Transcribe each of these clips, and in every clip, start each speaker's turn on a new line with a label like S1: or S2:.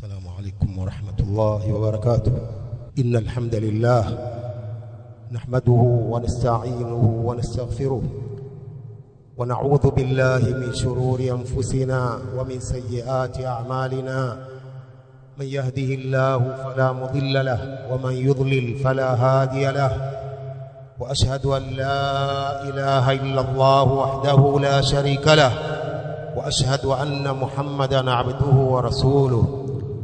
S1: السلام عليكم ورحمة الله وبركاته. إن الحمد لله نحمده ونستعينه ونستغفره ونعوذ بالله من شرور أنفسنا ومن سيئات أعمالنا. من يهده الله فلا مضل له ومن يضلل فلا هادي له. وأشهد أن لا إله إلا الله وحده لا شريك له وأشهد أن محمدا عبده ورسوله.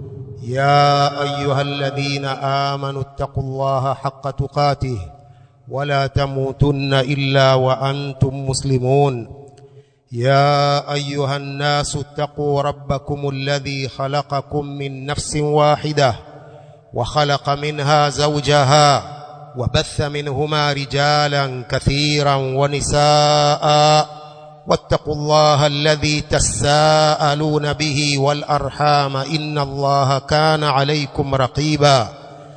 S1: يا أيها الذين آمنوا اتقوا الله حق تقاته ولا تموتن إلا وأنتم مسلمون. يا أيها الناس اتقوا ربكم الذي خلقكم من نفس واحدة وخلق منها زوجها وبث منهما رجالا كثيرا ونساء واتقوا الله الذي تساءلون به والأرحام إن الله كان عليكم رقيبا.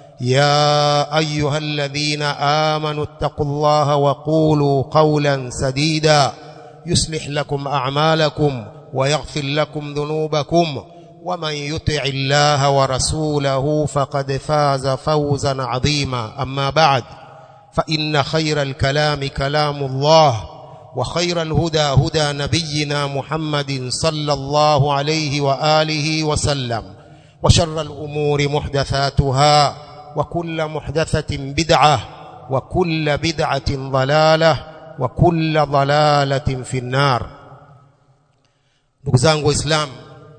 S1: يا أيها الذين آمنوا اتقوا الله وقولوا قولا سديدا يصلح لكم أعمالكم ويغفر لكم ذنوبكم ومن يطع الله ورسوله فقد فاز فوزا عظيما. أما بعد فإن خير الكلام كلام الله وخير الهدى هدى نبينا محمد صلى الله عليه وآله وسلم وشر الأمور محدثاتها وكل محدثة بدعة وكل بدعة ضلالة وكل ضلالة في النار. ndugu zangu Waislamu,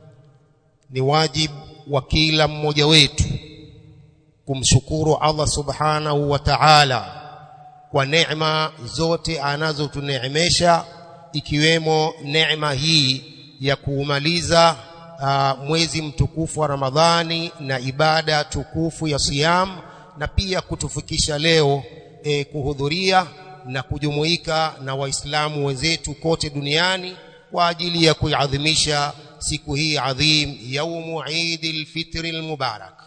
S1: ni wajibu wa kila mmoja wetu kumshukuru Allah subhanahu wa ta'ala kwa neema zote anazotuneemesha, ikiwemo neema hii ya kuumaliza mwezi mtukufu wa Ramadhani na ibada tukufu ya siyam, na pia kutufikisha leo kuhudhuria na kujumuika na Waislamu wenzetu kote duniani kwa ajili ya kuiadhimisha siku hii adhim, yaumu Eidil Fitril Mubarak.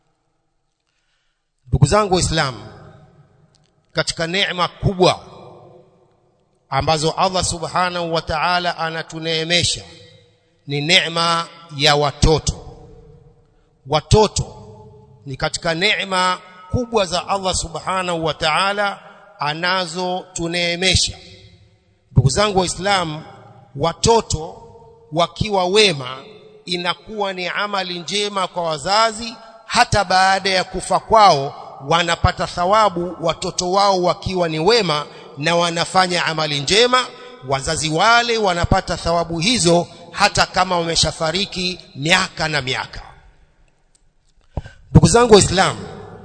S1: Ndugu zangu Waislamu, katika neema kubwa ambazo Allah subhanahu wa ta'ala anatuneemesha ni neema ya watoto. Watoto ni katika neema kubwa za Allah subhanahu wa ta'ala anazotuneemesha. Ndugu zangu Waislamu, watoto wakiwa wema inakuwa ni amali njema kwa wazazi. Hata baada ya kufa kwao wanapata thawabu watoto wao wakiwa ni wema na wanafanya amali njema. Wazazi wale wanapata thawabu hizo hata kama wameshafariki miaka na miaka. Ndugu zangu Waislamu,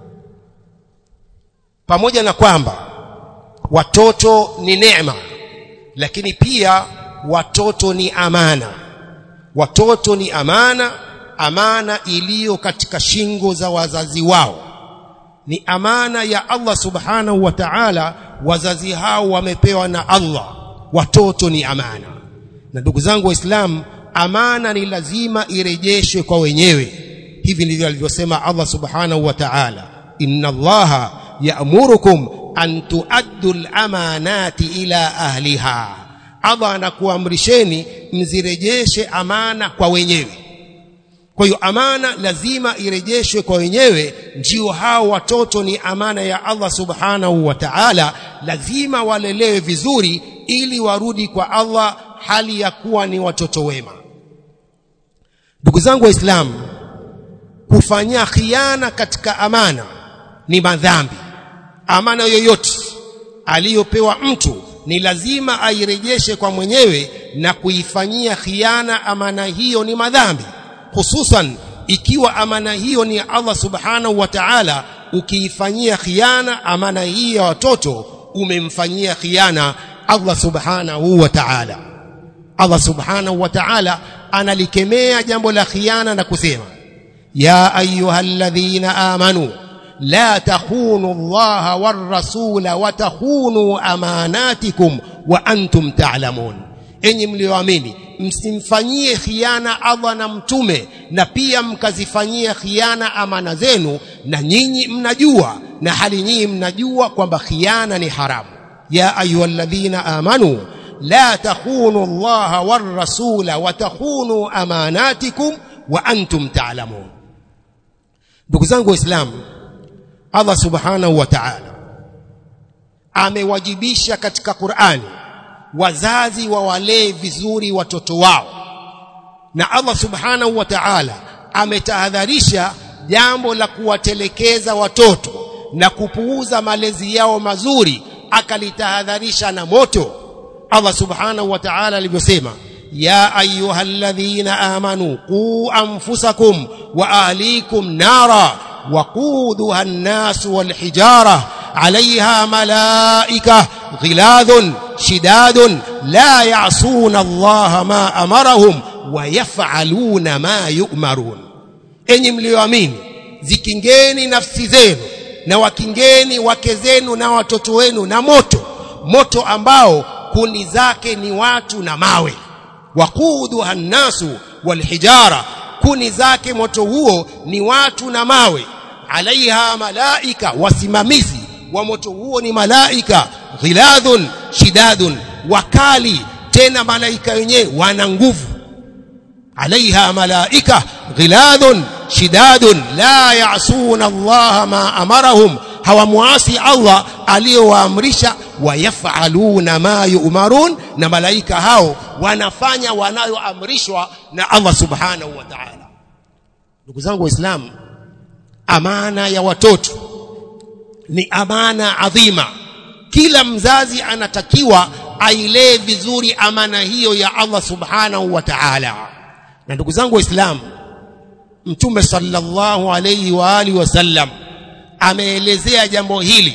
S1: pamoja na kwamba watoto ni neema, lakini pia watoto ni amana. Watoto ni amana, amana iliyo katika shingo za wazazi wao. Ni amana ya Allah subhanahu wa ta'ala. Wazazi hao wamepewa na Allah. Watoto ni amana. Na ndugu zangu Waislamu, amana ni lazima irejeshwe kwa wenyewe. Hivi ndivyo alivyosema Allah subhanahu wa ta'ala, inna Allaha ya'murukum an tu'addu al-amanati ila ahliha. Allah anakuamrisheni mzirejeshe amana kwa wenyewe. Kwa hiyo amana lazima irejeshwe kwa wenyewe. Ndio hao watoto ni amana ya Allah subhanahu wa ta'ala, lazima walelewe vizuri ili warudi kwa Allah hali ya kuwa ni watoto wema. Ndugu zangu Waislamu, kufanya khiana katika amana ni madhambi. Amana yoyote aliyopewa mtu ni lazima airejeshe kwa mwenyewe, na kuifanyia khiana amana hiyo ni madhambi, hususan ikiwa amana hiyo ni Allah subhanahu wa ta'ala. Ukiifanyia khiana amana hii ya watoto, umemfanyia khiana Allah subhanahu wa ta'ala. Allah subhanahu wa ta'ala analikemea jambo la khiana na kusema, ya ayyuhalladhina amanu la takhunu Allaha war rasula wa takhunu amanatikum wa antum ta'lamun. Enyi mlioamini, msimfanyie khiana Allah na mtume, na pia mkazifanyia khiana amana zenu, na nyinyi mnajua, na hali nyinyi mnajua kwamba khiana ni haramu. Ya ayyuhalladhina amanu la takhunu Allaha war rasula wa takhunu amanatikum wa antum ta'lamun. Ndugu zangu Waislamu, Allah subhanahu wa ta'ala amewajibisha katika Qur'ani wazazi wawalee vizuri watoto wao, na Allah subhanahu wa ta'ala ametahadharisha jambo la kuwatelekeza watoto na kupuuza malezi yao mazuri, akalitahadharisha na moto. Allah subhanahu wa ta'ala alivyosema, ya ayyuhalladhina amanu qu anfusakum wa ahlikum nara waquduha an-nas wal hijara عليها ملائكة غلاظ شداد لا يعصون الله ما أمرهم ويفعلون ما يؤمرون. Enyi mlioamini, zikingeni nafsi zenu na wakingeni wake zenu na watoto wenu na moto ambao kuni zake ni watu na mawe. Waquduha an-nasu wal hijara, kuni zake moto huo ni watu na mawe. Alaiha malaika, wasimamizi wa moto huo ni malaika. Ghiladhun shidadun, wakali tena malaika wenyewe wana nguvu. Alaiha malaika ghiladhun shidadun la ya'suna Allah ma amarahum, hawamuasi Allah aliyowaamrisha. Wayaf'aluna ma yu'marun, na malaika hao wanafanya wanayoamrishwa na Allah subhanahu wa ta'ala. Ndugu zangu Waislamu, amana ya watoto ni amana adhima. Kila mzazi anatakiwa ailee vizuri amana hiyo ya Allah subhanahu wa ta'ala. Na ndugu zangu Waislamu, Mtume sallallahu alayhi wa alihi wasallam ameelezea jambo hili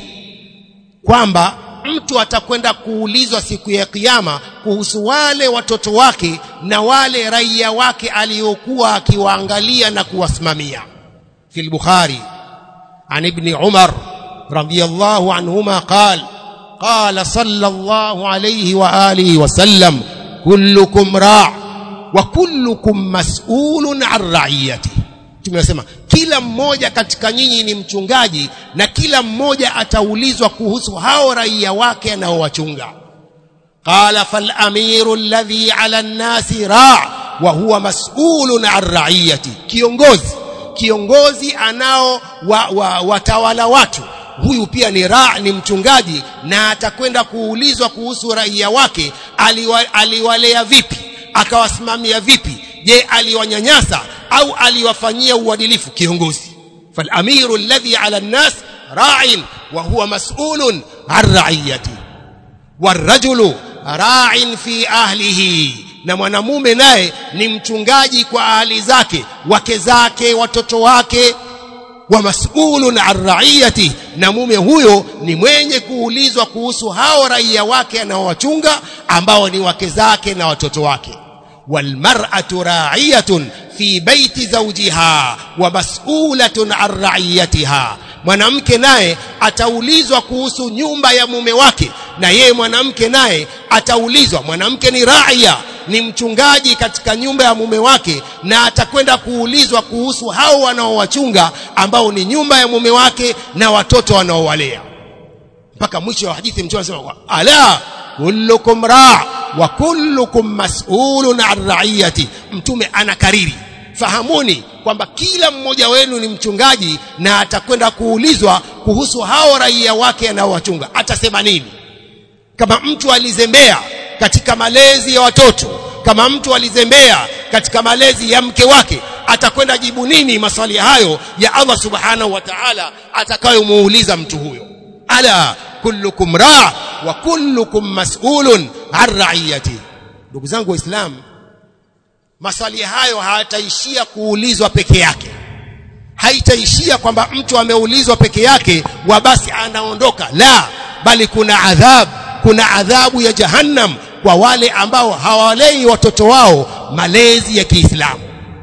S1: kwamba mtu atakwenda kuulizwa siku ya kiyama kuhusu wale watoto wake na wale raia wake aliokuwa akiwaangalia na kuwasimamia. Fi al-Bukhari an ibn Umar رضي الله عنهما قال صلى الله عليه وآله وسلم كلكم راع وكلكم مسؤول عن رعيته. Tumesema kila mmoja katika nyinyi ni mchungaji na kila mmoja ataulizwa kuhusu hao raia wake anaowachunga. Qala fal amiru alladhi ala an-nasi ra' wa huwa mas'ulun an ra'iyati. Kiongozi anao watawala watu, huyu pia ni ni mchungaji na atakwenda kuulizwa kuhusu raia wake. Aliwalea vipi, akawasimamia vipi? Je, aliwanyanyasa au aliwafanyia uadilifu? Kiongozi. Fal amiru alladhi ala an-nas ra'in wa huwa mas'ulun an ra'iyati. Warajulu ra'in fi ahlihi, na mwanamume naye ni mchungaji kwa ahli zake, wake zake, watoto wake. Wa mas'ulun an ra'iyati, na mume huyo ni mwenye kuulizwa kuhusu hao raia wake anaowachunga ambao ni wake zake na watoto wake. Wal mar'atu ra'iyatun fi baiti zawjiha wa mas'ulatun an ra'iyatiha, mwanamke naye ataulizwa kuhusu nyumba ya mume wake, na yeye mwanamke naye ataulizwa. Mwanamke ni raia, ni mchungaji katika nyumba ya mume wake, na atakwenda kuulizwa kuhusu hao wanaowachunga ambao ni nyumba ya mume wake na watoto wanaowalea. Mpaka mwisho wa hadithi Mtume anasema, ala kullukum ra' wa kullukum mas'ulun an ra'iyati. Mtume anakariri, fahamuni kwamba kila mmoja wenu ni mchungaji na atakwenda kuulizwa kuhusu hao raia wake anaowachunga. Atasema nini? Kama mtu alizembea katika malezi ya watoto, kama mtu alizembea katika malezi ya mke wake, atakwenda jibu nini maswali hayo ya Allah subhanahu wa ta'ala atakayomuuliza mtu huyo? Ala kullukum ra' wa kullukum mas'ulun an ra'iyati. Ndugu zangu Waislamu, maswali hayo hayataishia kuulizwa peke yake. Haitaishia kwamba mtu ameulizwa peke yake wa basi anaondoka. La, bali kuna adhabu ya jahannam kwa wale ambao hawalei watoto wao malezi ya Kiislamu.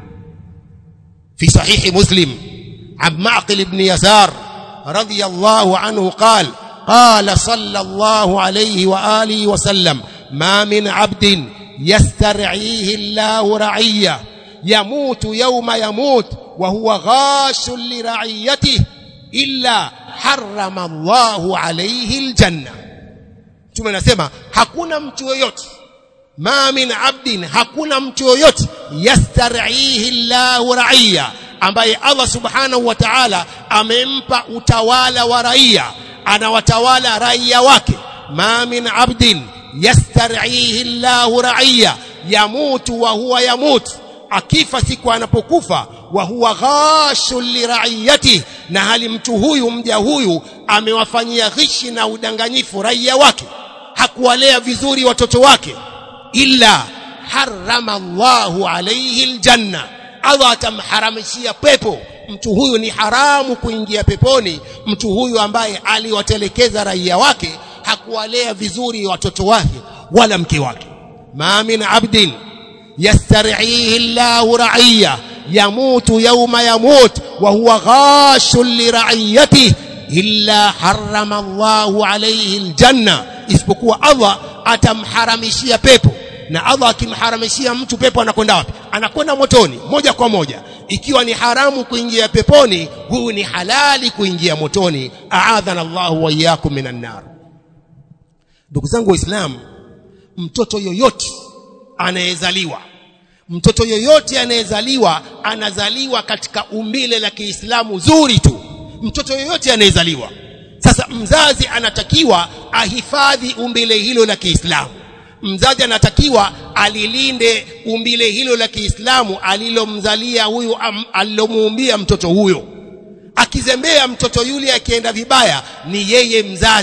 S1: Fi sahihi Muslim an Ma'qil ibn Yasar radiyallahu anhu qala sallallahu alayhi wa alihi wa sallam, ma min 'abdin yastar'ihi Allahu ra'iyya yamutu yawma yamut wa huwa ghashun li ra'iyatihi illa harrama Allahu alayhi aljanna. Mtume anasema hakuna mtu yoyote ma min abdin, hakuna mtu yoyote, yastar'ihi Allahu ra'iya, ambaye Allah subhanahu wa ta'ala amempa utawala wa raia, anawatawala raia wake. Ma min abdin yastar'ihi Allahu ra'iya yamutu wa huwa yamut, akifa siku anapokufa, wa huwa ghashul li ra'iyatihi, na hali mtu huyu, mja huyu amewafanyia ghishi na udanganyifu raia wake, hakuwalea vizuri watoto wake. Illa harrama Allahu alayhi aljanna, Allah atamharamishia pepo. Mtu huyu ni haramu kuingia peponi, mtu huyu ambaye aliwatelekeza raia wake, hakuwalea vizuri watoto wake wala mke wake. Ma min abdin yastar'ihi Allahu ra'iya yamutu yawma yamut wa huwa ghashul li ra'iyatihi illa harrama Allahu alayhi aljanna, isipokuwa Allah atamharamishia pepo. Na Allah akimharamishia mtu pepo, anakwenda wapi? Anakwenda motoni moja kwa moja. Ikiwa ni haramu kuingia peponi, huyu ni halali kuingia motoni. A'adhana Allahu wa iyyakum minan nar. Ndugu zangu Waislamu, mtoto yoyote anayezaliwa, anazaliwa katika umbile la Kiislamu zuri tu. Mtoto yoyote anayezaliwa. Sasa mzazi anatakiwa ahifadhi umbile hilo la Kiislamu. Mzazi anatakiwa alilinde umbile hilo la Kiislamu alilomzalia huyu, alilomuumbia mtoto huyo. Akizembea mtoto yule, akienda vibaya, ni yeye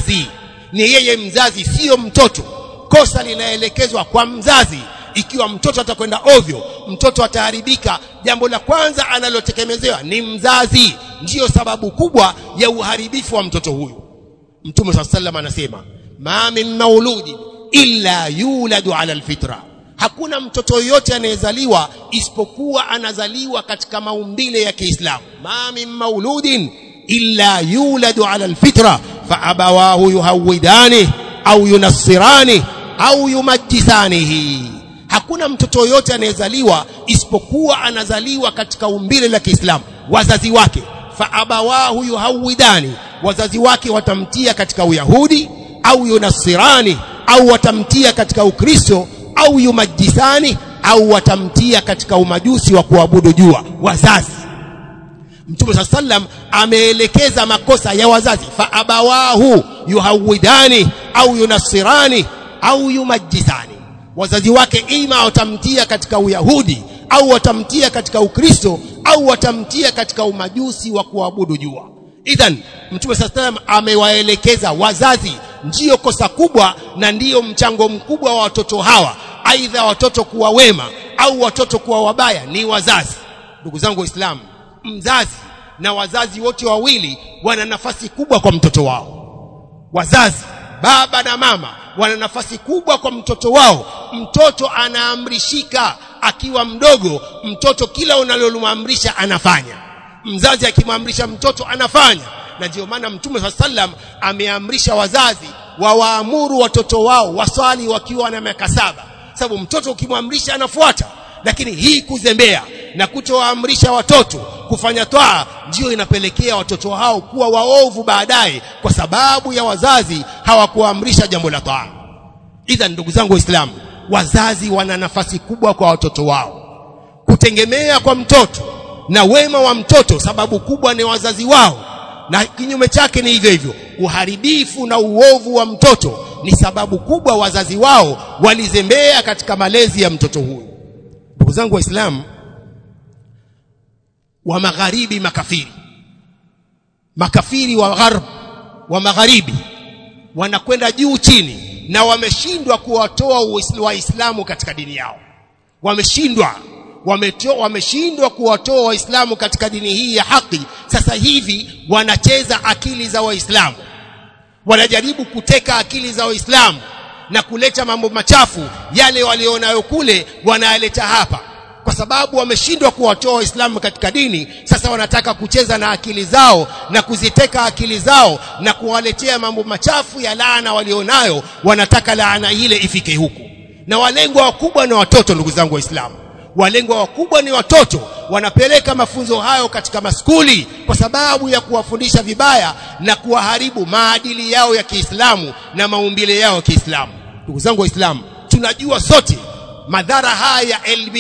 S1: mzazi, sio mtoto. Kosa linaelekezwa kwa mzazi. Ikiwa mtoto atakwenda ovyo, mtoto ataharibika, jambo la kwanza analotekemezewa ni mzazi. Ndiyo sababu kubwa ya uharibifu wa mtoto huyu. Mtume sallallahu anasema, ma min mauludin illa yuladu ala alfitra, hakuna mtoto yote anayezaliwa isipokuwa anazaliwa katika maumbile ya Kiislamu. Ma min mauludin illa yuladu ala alfitra fa abawahu yuhawidani au yunassirani au yumajjisanihi, hakuna mtoto yote anayezaliwa isipokuwa anazaliwa katika umbile la Kiislamu. Wazazi wake, fa abawahu yuhawidani, wazazi wake watamtia katika Uyahudi, au yunassirani, au watamtia katika Ukristo, au yumajisani, au watamtia katika umajusi wa kuabudu jua. Wazazi. Mtume sallam ameelekeza makosa ya wazazi. Fa abawahu yuhawidani au yunassirani au yumajisani, wazazi wake ima watamtia katika Uyahudi, au watamtia katika Ukristo, au watamtia katika umajusi wa kuabudu jua. Idhan Mtume sallam amewaelekeza wazazi. Ndiyo kosa kubwa na ndiyo mchango mkubwa wa watoto hawa, aidha watoto kuwa wema au watoto kuwa wabaya, ni wazazi. Ndugu zangu Waislamu, mzazi na wazazi wote wawili wana nafasi kubwa kwa mtoto wao. Wazazi, baba na mama, wana nafasi kubwa kwa mtoto wao. Mtoto anaamrishika akiwa mdogo. Mtoto kila unalomwamrisha anafanya. Mzazi akimwamrisha mtoto anafanya. Na ndio maana Mtume sallam ameamrisha wazazi wawaamuru watoto wao waswali wakiwa na miaka 7, sababu mtoto ukimwamrisha anafuata. Lakini hii kuzembea na kutowaamrisha watoto kufanya toa, ndio inapelekea watoto hao kuwa waovu baadaye, kwa sababu ya wazazi hawakuamrisha jambo la toa. Idha ndugu zangu Waislamu, wazazi wana nafasi kubwa kwa watoto wao. Kutegemea kwa mtoto na wema wa mtoto, sababu kubwa ni wazazi wao, na kinyume chake ni hivyo hivyo. Uharibifu na uovu wa mtoto ni sababu kubwa wazazi wao walizembea katika malezi ya mtoto huyu. Ndugu zangu Waislamu, wa magharibi, makafiri wa gharb, wa magharibi, wanakwenda juu chini na wameshindwa kuwatoa Waislamu katika dini yao. Wameshindwa kuwatoa Waislamu katika dini hii ya haki. Sasa hivi wanacheza akili za Waislamu, wanajaribu kuteka akili za Waislamu na kuleta mambo machafu yale walionayo kule, wanaleta hapa. Kwa sababu wameshindwa kuwatoa Waislamu katika dini, sasa wanataka kucheza na akili zao na kuziteka akili zao na kuwaletea mambo machafu ya laana walionayo. Wanataka laana ile ifike huku, na walengwa wakubwa ni watoto. Ndugu zangu Waislamu, walengwa wakubwa ni watoto. Wanapeleka mafunzo hayo katika maskuli kwa sababu ya kuwafundisha vibaya na kuwaharibu maadili yao ya Kiislamu na maumbile yao ya Kiislamu. Ndugu zangu Waislamu, tunajua sote madhara haya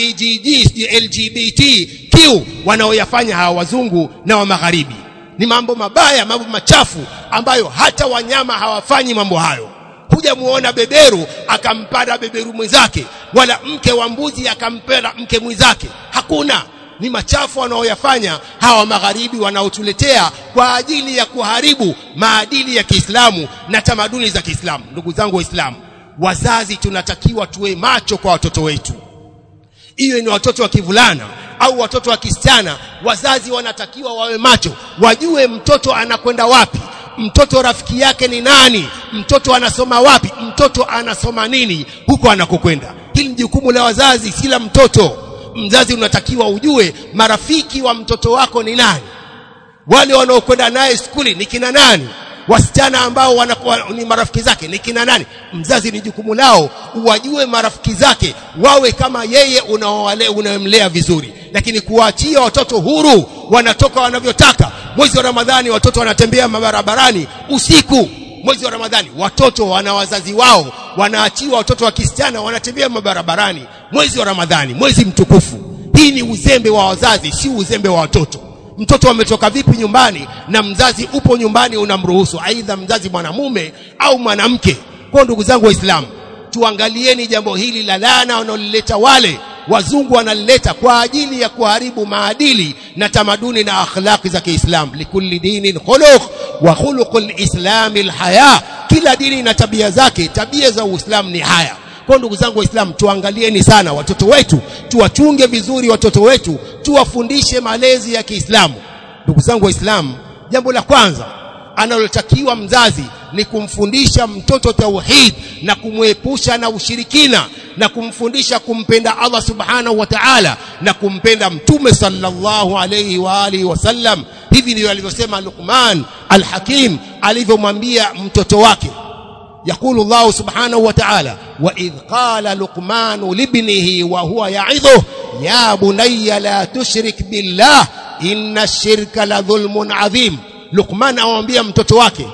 S1: LGBTQ wanaoyafanya hawa wazungu na wa magharibi. Ni mambo mabaya, mambo machafu ambayo hata wanyama hawafanyi mambo hayo. Kuja muona beberu akampanda beberu mwenzake, wala mke wa mbuzi akampenda mke mwenzake. Hakuna. Ni machafu wanaoyafanya hawa magharibi wanaotuletea kwa ajili ya kuharibu maadili ya Kiislamu na tamaduni za Kiislamu. Ndugu zangu Waislamu, wazazi tunatakiwa tuwe macho kwa watoto wetu. Iwe ni watoto wa kivulana au watoto wa kisichana, wazazi wanatakiwa wawe macho, wajue mtoto anakwenda wapi, mtoto rafiki yake ni nani, mtoto anasoma wapi, mtoto anasoma nini huko anakokwenda. Hili ni jukumu la wazazi, si la mtoto. Mzazi unatakiwa ujue marafiki wa mtoto wako ni nani, wale wanaokwenda naye skuli ni kina nani, wasichana ambao wanakuwa ni marafiki zake ni kina nani. Mzazi ni jukumu lao uwajue marafiki zake, wawe kama yeye unamlea vizuri. Lakini kuachia watoto huru, wanatoka wanavyotaka. Mwezi wa Ramadhani watoto wanatembea mabarabarani usiku. Mwezi wa Ramadhani watoto wana wazazi wao, wanaachiwa watoto wa kisichana wanatembea mabarabarani mwezi wa Ramadhani, mwezi mtukufu. Hii ni uzembe wa wazazi, si uzembe wa watoto. Mtoto ametoka vipi nyumbani na mzazi upo nyumbani unamruhusu, aidha mzazi mwanamume au mwanamke. Kwa ndugu zangu Waislamu, tuangalieni jambo hili la laana wanaolileta wale wazungu, wanalileta kwa ajili ya kuharibu maadili na tamaduni na akhlaqi za Kiislamu. Likulli dinin khuluq wa khuluqul islami alhaya. Kila dini na tabia zake, tabia za Uislamu ni haya. Kwa ndugu zangu Waislamu, tuangalieni sana watoto wetu, tuwachunge vizuri watoto wetu, tuwafundishe malezi ya Kiislamu. Ndugu zangu Waislamu, jambo la kwanza analotakiwa mzazi ni kumfundisha mtoto tauhid na kumwepusha na ushirikina, na kumfundisha kumpenda Allah subhanahu wa ta'ala na kumpenda mtume sallallahu alayhi wa alihi wasallam. Hivi ndivyo alivyosema Luqman al-Hakim alivyomwambia mtoto wake. يقول الله سبحانه وتعالى: وإذ قال لقمان لابنه وهو يعظه يا بني لا تشرك بالله إن الشرك لظلم عظيم. Luqman amwambia mtoto wake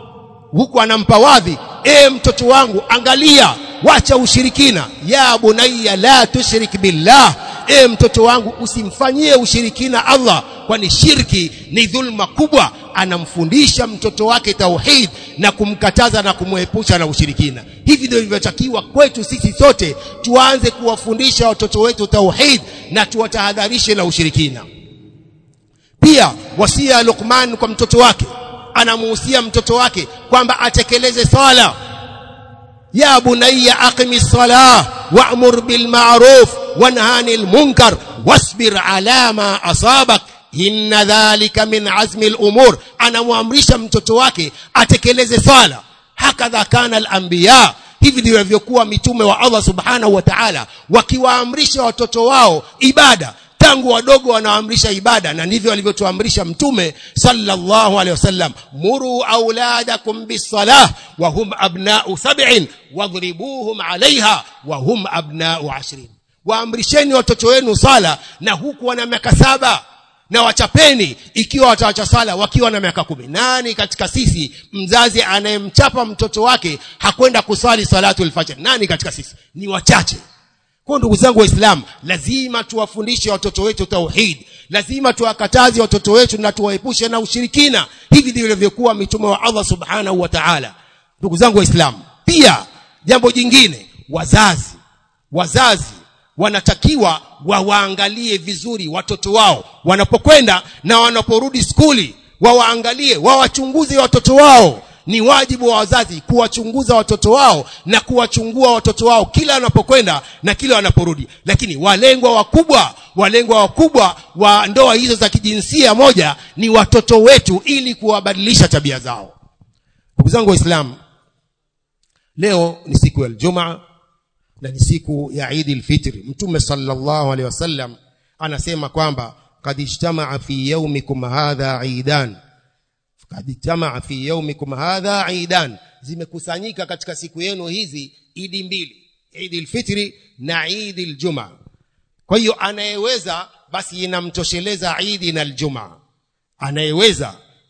S1: huku anampa wadhi, mtoto wangu angalia, wacha ushirikina. Ya bunayya la tushrik billah, mtoto wangu usimfanyie ushirikina Allah, kwani shirki ni dhulma kubwa. Anamfundisha mtoto wake tauhid na kumkataza na kumwepusha na ushirikina. Hivi ndio ilivyotakiwa kwetu sisi sote, tuanze kuwafundisha watoto wetu tauhid na tuwatahadharishe na ushirikina. Pia wasia Luqman kwa mtoto wake, anamuhusia mtoto wake kwamba atekeleze swala. Ya bunayya aqimis salah wa'mur bil ma'ruf wanhanil munkar wasbir ala ma asabak inna dhalika min azmi al umur. Anamuamrisha mtoto wake atekeleze swala. Hakadha kana al anbiya, hivi ndivyo walivyokuwa mitume wa Allah subhanahu wa ta'ala, wakiwaamrisha watoto wao ibada. Tangu wadogo wanaamrisha ibada, na ndivyo alivyotuamrisha mtume sallallahu alaihi wasallam: muru auladakum bis-salah wa hum abna'u 7 wadhribuhum 'alayha wa hum abna'u 10. Waamrisheni watoto wenu sala na huku wana miaka 7, na wachapeni ikiwa wataacha sala wakiwa na miaka 10. Nani katika sisi mzazi anayemchapa mtoto wake hakwenda kusali salatul fajr? Nani katika sisi? Ni wachache. Kwa ndugu zangu Waislamu, lazima tuwafundishe watoto wetu tauhid, lazima tuwakataze watoto wetu na tuwaepushe na ushirikina. Hivi ndivyo ilivyokuwa mitume wa Allah subhanahu wa ta'ala. Ndugu zangu Waislamu, pia jambo jingine, wazazi wanatakiwa waangalie vizuri watoto wao wanapokwenda na wanaporudi skuli, waangalie, wawachunguze watoto wao. Ni wajibu wa wazazi kuwachunguza watoto wao na kuwachungua watoto wao kila wanapokwenda na kila wanaporudi. Lakini walengwa wakubwa wa ndoa hizo za kijinsia moja ni watoto wetu, ili kuwabadilisha tabia zao. Ndugu zangu Waislamu, leo ni siku ya Ijumaa na ni siku ya Eid al-Fitr. Mtume sallallahu alaihi wasallam anasema kwamba qad ijtama'a fi yawmikum hadha 'idan, kaditamaa fi yawmikum hadha aidan, zimekusanyika katika siku yenu hizi idi mbili, Eid al-Fitr na Eid al-Jumaa. Kwa hiyo anayeweza basi inamtosheleza Eid na al-Jumaa, anayeweza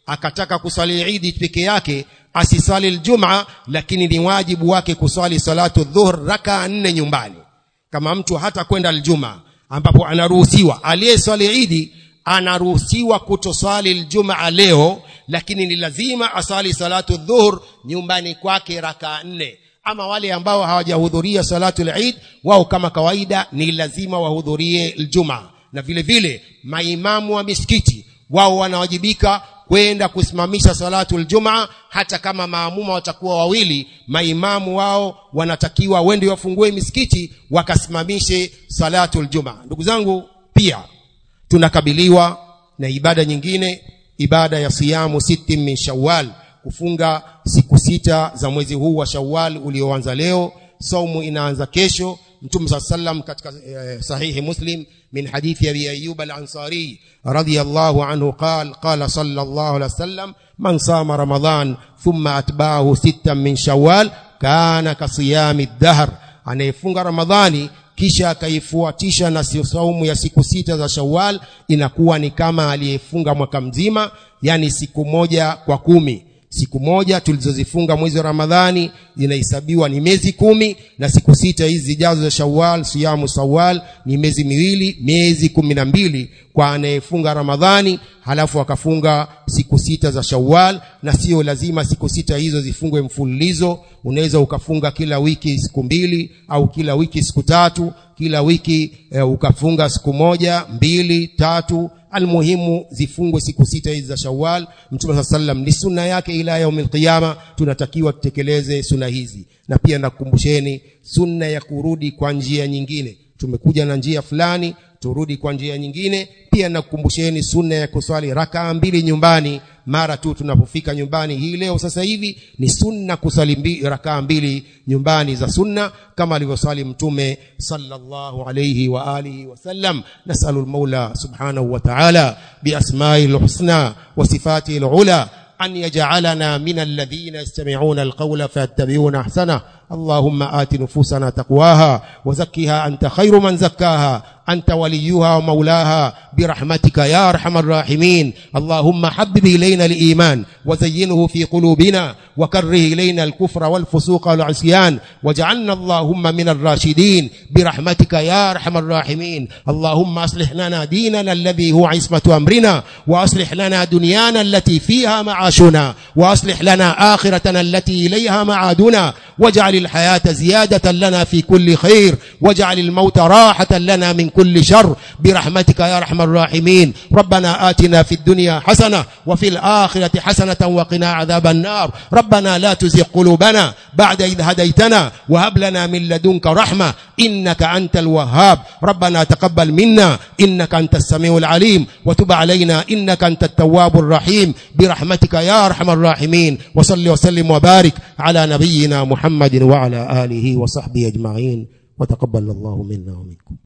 S1: akataka kusali Eid peke yake asisali aljum'a, lakini ni wajibu wake kusali salatu dhuhr raka 4 nyumbani. Kama mtu hata kwenda aljum'a ambapo anaruhusiwa, aliyesali Eid anaruhusiwa kutosali aljum'a leo, lakini ni lazima asali salatu dhuhr nyumbani kwake raka 4. Ama wale ambao hawajahudhuria salatu al-Eid, wao kama kawaida ni lazima wahudhurie aljum'a. Na vile vile maimamu wa misikiti wao wanawajibika kwenda kusimamisha salatu aljum'a, hata kama maamuma watakuwa wawili, maimamu wao wanatakiwa wende wafungue misikiti wakasimamishe salatu aljum'a. Ndugu zangu, pia tunakabiliwa na ibada nyingine, ibada ya siyamu 6 min Shawwal, kufunga siku 6 za mwezi huu wa Shawwal ulioanza leo. Saumu inaanza kesho. Mtume sallam katika sahihi Muslim min hadithi Abi Ayyub al-Ansari radiyallahu anhu qala sallallahu alaihi wasallam, man sama Ramadan thumma atba'ahu 6 min Shawwal kana kasiyami ad-dahr, anayefunga Ramadhani kisha akaifuatisha na saumu ya siku 6 za Shawwal, inakuwa ni kama aliyefunga mwaka mzima, yani siku moja kwa 10. Siku moja tulizozifunga mwezi wa Ramadhani zinahesabiwa ni miezi 10, na siku 6 hizi zijazo za Shawwal, siyamu Shawwal, ni miezi 2, miezi 12 kwa anayefunga Ramadhani halafu akafunga siku 6 za Shawwal. Na sio lazima siku 6 hizo zifungwe mfululizo, unaweza ukafunga kila wiki siku 2 au kila wiki siku 3, kila wiki ukafunga siku 1, 2, 3. Almuhimu zifungwe siku 6 hizi za Shawwal. Mtume sallam ni sunna yake ila yaumil qiyama, tunatakiwa tutekeleze sunna hizi. Na pia nakukumbusheni sunna ya kurudi kwa njia nyingine. Tumekuja na njia fulani, turudi kwa njia nyingine. Pia nakukumbusheni sunna ya kuswali raka 2 nyumbani mara tu tunapofika nyumbani. Hii leo sasa hivi ni sunna kusali raka 2 nyumbani za sunna kama alivyosali Mtume sallallahu alayhi wa alihi wasallam. Nasalu al-Maula subhanahu wa ta'ala bi asma'il husna wa sifatil ula أن يجعلنا من الذين يستمعون القول فيتبعون أحسنه. اللهم آت نفوسنا تقواها وزكها أنت خير من زكاها، أنت وليها ومولاها برحمتك يا أرحم الراحمين. اللهم حبب إلينا الإيمان وزينه في قلوبنا وكره إلينا الكفر والفسوق والعصيان واجعلنا اللهم من الراشدين برحمتك يا أرحم الراحمين. اللهم أصلح لنا ديننا الذي هو عصمة أمرنا، وأصلح لنا دنيانا التي فيها معاشنا، وأصلح لنا آخرتنا التي إليها معادنا، واجعل الحياة زيادة لنا في كل خير، واجعل الموت راحة لنا من كل شر برحمتك يا أرحم الراحمين. ربنا آتنا في الدنيا حسنة وفي الآخرة حسنة وقنا عذاب النار. ربنا لا تزغ قلوبنا بعد إذ هديتنا وهب لنا من لدنك رحمة إنك أنت الوهاب. ربنا تقبل منا إنك أنت السميع العليم، وتب علينا إنك أنت التواب الرحيم برحمتك يا أرحم الراحمين. وصل وسلم وبارك على نبينا محمد وعلى آله وصحبه أجمعين، وتقبل الله منا ومنكم.